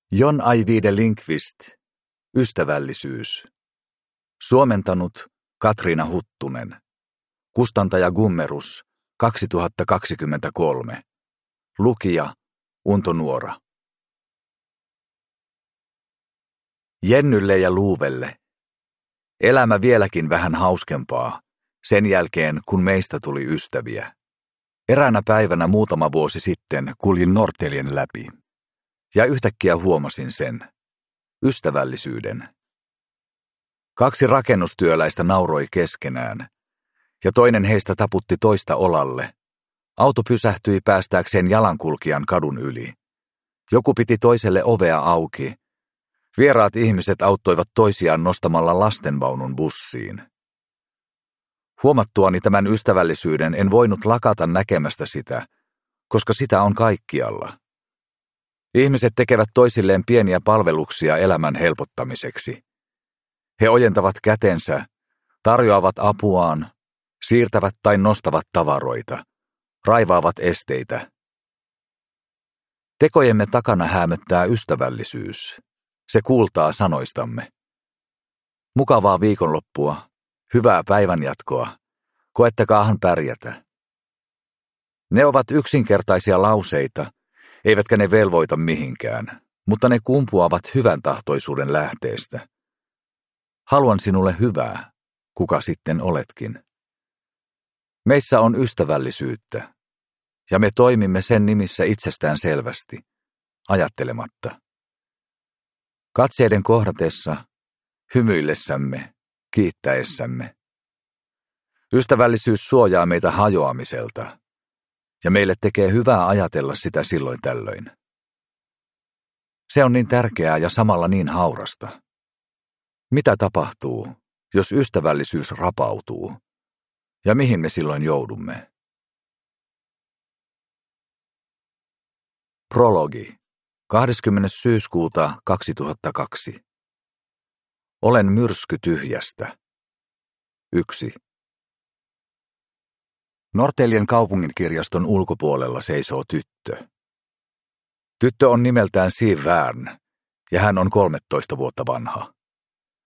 John Ajvide Lindqvist, Ystävällisyys. Suomentanut Katriina Huttunen. Kustantaja Gummerus, 2023. Lukija Unto Nuora. Jennylle ja Luuvelle. Elämä vieläkin vähän hauskempaa, sen jälkeen kun meistä tuli ystäviä. Eräänä päivänä muutama vuosi sitten kuljin Norrtäljen läpi. Ja yhtäkkiä huomasin sen. Ystävällisyyden. 2 rakennustyöläistä nauroi keskenään, ja toinen heistä taputti toista olalle. Auto pysähtyi päästääkseen jalankulkijan kadun yli. Joku piti toiselle ovea auki. Vieraat ihmiset auttoivat toisiaan nostamalla lastenvaunun bussiin. Huomattuani tämän ystävällisyyden en voinut lakata näkemästä sitä, koska sitä on kaikkialla. Ihmiset tekevät toisilleen pieniä palveluksia elämän helpottamiseksi. He ojentavat kätensä, tarjoavat apuaan, siirtävät tai nostavat tavaroita, raivaavat esteitä. Tekojemme takana häämöttää ystävällisyys. Se kuultaa sanoistamme. Mukavaa viikonloppua, hyvää päivänjatkoa, koettakaahan pärjätä. Ne ovat yksinkertaisia lauseita, eivätkä ne velvoita mihinkään, mutta ne kumpuavat hyvän tahtoisuuden lähteestä. Haluan sinulle hyvää, kuka sitten oletkin. Meissä on ystävällisyyttä, ja me toimimme sen nimissä itsestään selvästi, ajattelematta. Katseiden kohdatessa, hymyillessämme, kiittäessämme. Ystävällisyys suojaa meitä hajoamiselta, ja meille tekee hyvää ajatella sitä silloin tällöin. Se on niin tärkeää ja samalla niin haurasta. Mitä tapahtuu, jos ystävällisyys rapautuu? Ja mihin me silloin joudumme? Prologi. 20. syyskuuta 2002. Olen myrsky tyhjästä. 1. Norrtäljen kaupunginkirjaston ulkopuolella seisoo tyttö. Tyttö on nimeltään Siv Wern, ja hän on 13 vuotta vanha.